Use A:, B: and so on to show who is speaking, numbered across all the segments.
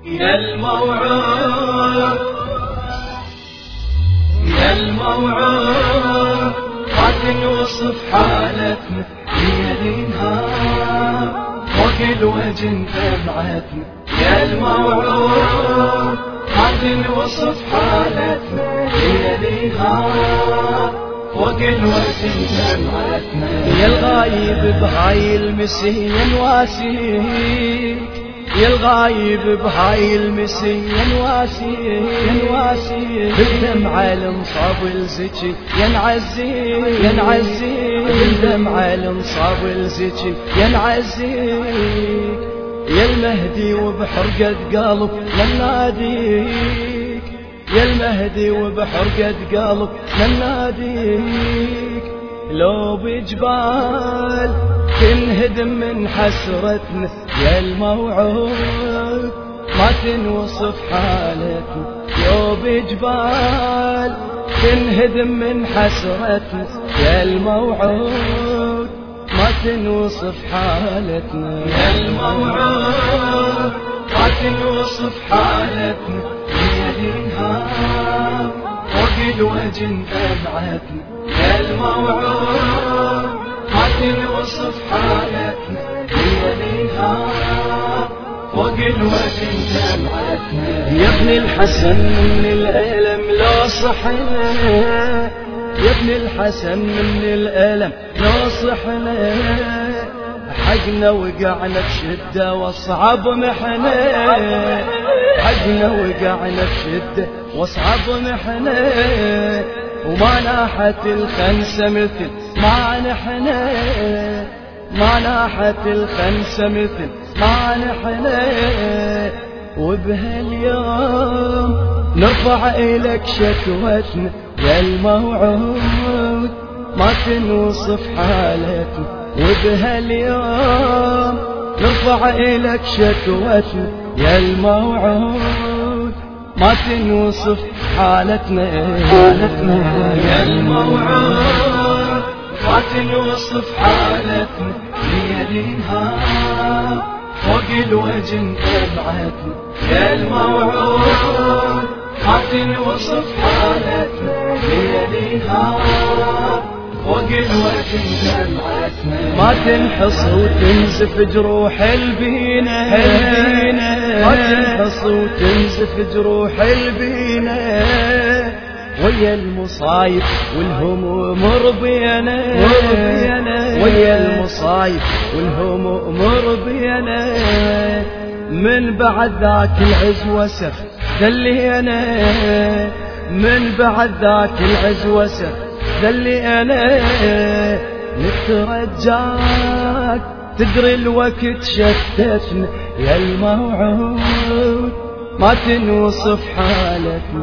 A: يا الموعود يا الموعود ما تنوصف حالتنا ليل نهار فوق الوجه دمعتنا. يا الموعود ما تنوصف حالتنا ليل نهار فوق الوجه دمعتنا.
B: يا الغايب بهاي المسية نواسيك، يا الغايب بهاي المسية نواسيك بالدمعة المصاب الزكي يا نعزيك يا نعزيك بالدمعة المصاب الزكي يا نعزيك. يا المهدي وبحرقة قلب من ناديك، يا المهدي وبحرقة قلب من ناديك. لو بجبال تنهدم من حسرتنا يا الموعود ما تنوصف حالتنا. لو بجبال تنهدم من حسرتنا يا الموعود ما تنوصف حالتنا.
A: يا الموعود ما تنوصف حالتنا ليل نهار فوق الوجه دمعتنا. يا الموعود ما تنوصف حالتنا ليل نهار فوق الوجه دمعتنا.
B: يا ابن الحسن من الألم لو صحنا، يا ابن الحسن من الألم لو صحنا حقنا وقعنا بشدة واصعب محنة. حقنا وقعنا بشدة واصعب محنة وما ناحت الخنسة مثل ما نحنا، ما ناحت الخنسة مثل ما نحنا. وبهاليوم نرفع إلك شكوتنا يا الموعود ما تنوصف حالتنا. وبهاليوم نرفع إلك شكوتنا يا الموعود ما تنوصف حالتنا.
A: يا الموعود ما تنوصف حالتنا ليل نهار فوق الوجه دمعتنا. يا الموعود ما تنوصف حالتنا ليل نهار فوق الوجه دمعتنا.
B: ما تنحص وتنزف جروح البينا، ما تنحص وتنزف جروح البينا ويا المصايب والهموم ربينا، ويا المصايب والهموم ربينا. من بعد ذاك العز وسف ذلينا، من بعد ذاك العز وسف ذلينا. نترجاك تدري الوقت شتتنا يا الموعود ما تنوصف حالتنا.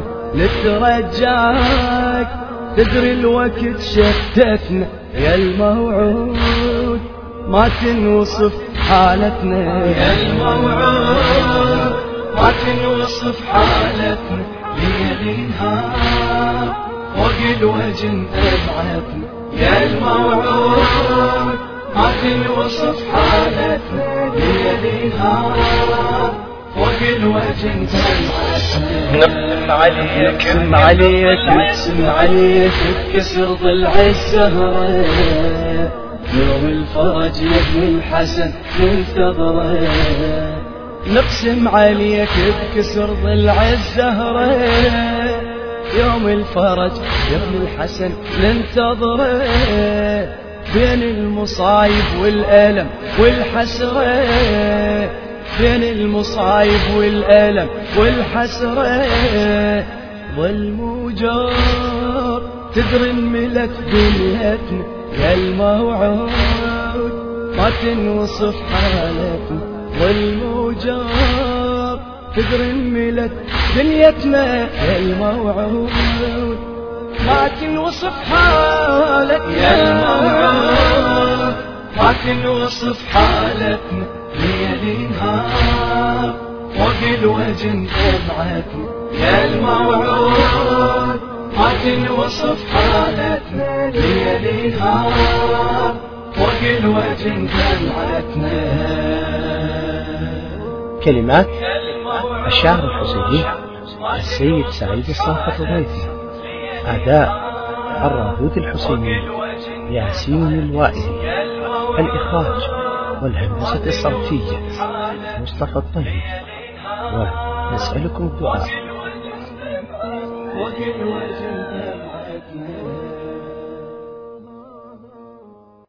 B: نترجاك تدري الوقت شتتنا يا الموعود ما تنوصف حالتنا.
A: يا الموعود ما تنوصف حالتنا ليل نهار فوق الوجه دمعتنا. يا الموعود ما تنوصف حالتنا ليل نهار فوق الوجه دمعتنا.
B: نقسم عليك نقسم عليك بكسر ضلع الزهرة يوم الفرج يا ابن الحسن ننتظره. نقسم عليك بكسر ضلع الزهرة يوم الفرج يا ابن الحسن ننتظره. بين المصايب والألم والحسرة، بين المصايب والألم والحسرة ظل موجور تدري الملك دنيتنا يا الموعود ما تنوصف حالتنا. ظل موجور تدري الملك دنيتنا يا الموعود ما تنوصف حالتنا.
A: يا الموعود ما تنوصف حالتنا ليل نهار فوق الوجه دمعتنا. يا الموعود ما تنوصف حالتنا ليل نهار فوق الوجه دمعتنا.
B: كلمات
C: الشاعر الحسيني السيد سعيد الصافي الرضيفي. أداء الراهود الحسيني ياسين الوائلي. الإخراج والهندسة الصوتية مصطفى الطيب. ونسألكم الدعاء.